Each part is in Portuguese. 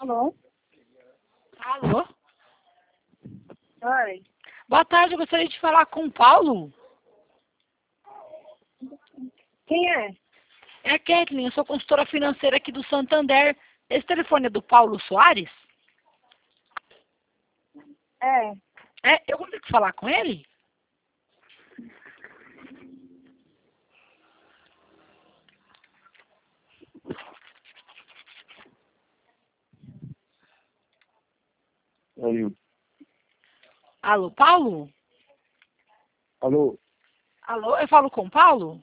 Alô? Alô? Oi. Boa tarde, eu gostaria de falar com o Paulo. Quem é? É a Kathleen, eu sou consultora financeira aqui do Santander. Esse telefone é do Paulo Soares? É. Eu consigo falar com ele? Aí. Alô, Paulo? Alô? Alô, eu falo com o Paulo?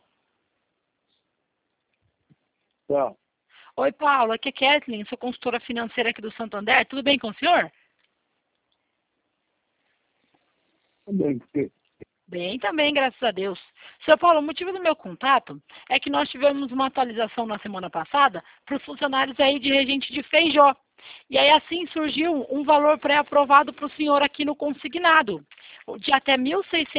Tá. Oi, Paulo, aqui é a Kathleen, sou consultora financeira aqui do Santander. Tudo bem com o senhor? Também, porque Bem, também, graças a Deus. Seu Paulo, o motivo do meu contato é que nós tivemos uma atualização na semana passada para os funcionários aí de Regente de Feijó. E aí assim surgiu um valor pré-aprovado para o senhor aqui no consignado, de até R$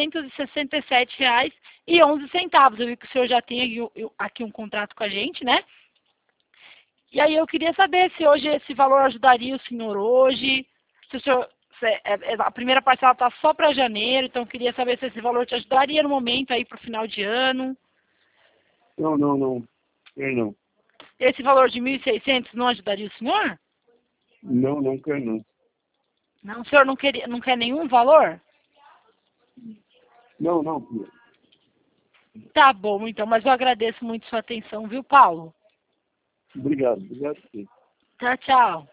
1.667,11. Eu vi que o senhor já tem aqui um contrato com a gente, né? E aí eu queria saber se hoje esse valor ajudaria o senhor hoje, se o senhor a primeira parcela está só para janeiro, então eu queria saber se esse valor te ajudaria no momento aí para o final de ano. não. Quer não. Esse valor de 1.600 não ajudaria o senhor? Não quer não. Não, o senhor não quer nenhum valor? Não, filho. Tá bom, então, mas eu agradeço muito sua atenção, viu, Paulo? Obrigado sim. Tchau, tchau.